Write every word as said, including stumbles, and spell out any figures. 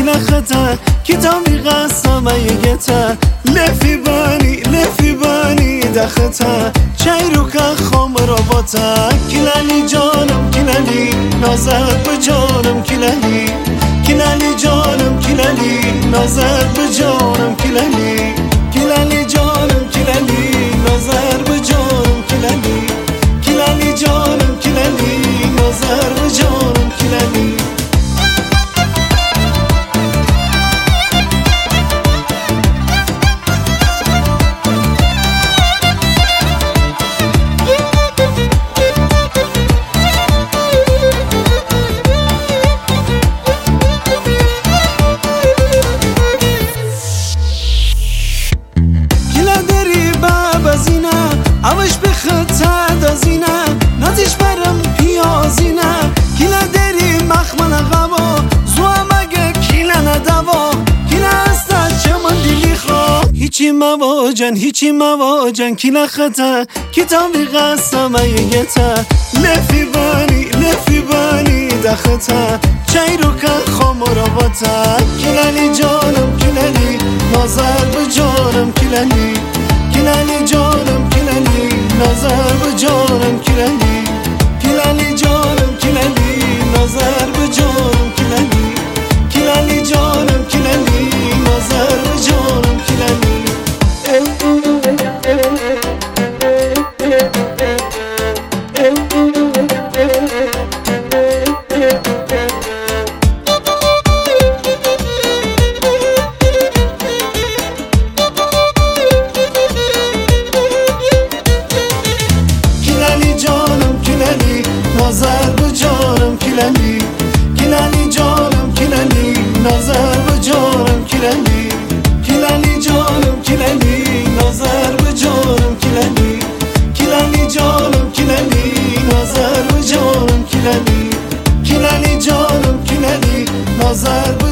خطا کتابی قسم یگتا لفی بانی لفی بانی دختا چیرو که خام رابطا کلالی جانم کلالی نظر به جانم کلالی کلالی جانم کلالی نظر به جانم کلالی کلالی جانم کلالی نظر به جانم کلالی کلالی جانم کلالی نظر به جانم کلالی اوش به خطا دازینه نازش برم پیازینه کلا دری مخمن غوا زوا مگه کلا ندوا کلا استا چمن دیلی خوا هیچی مواجن هیچی مواجن کلا خطا کتابی قسم یگتا لفی بانی لفی بانی دختا چیرو که خام رابطا کلالی جانم کلالی نظر به جانم کلالی کلالی جانم کلالی نظر به جانم کلالی کلالی جانم کلالی نظر به جانم کلالی کلالی جانم کلالی نظر به جانم کلالی نظر به جانم کلالی کلالی جانم کلالی نظر به جانم کلالی کلالی جانم کلالی نظر به جانم کلالی کلالی جانم کلالی نظر به جانم کلالی کلالی جانم کلالی نظر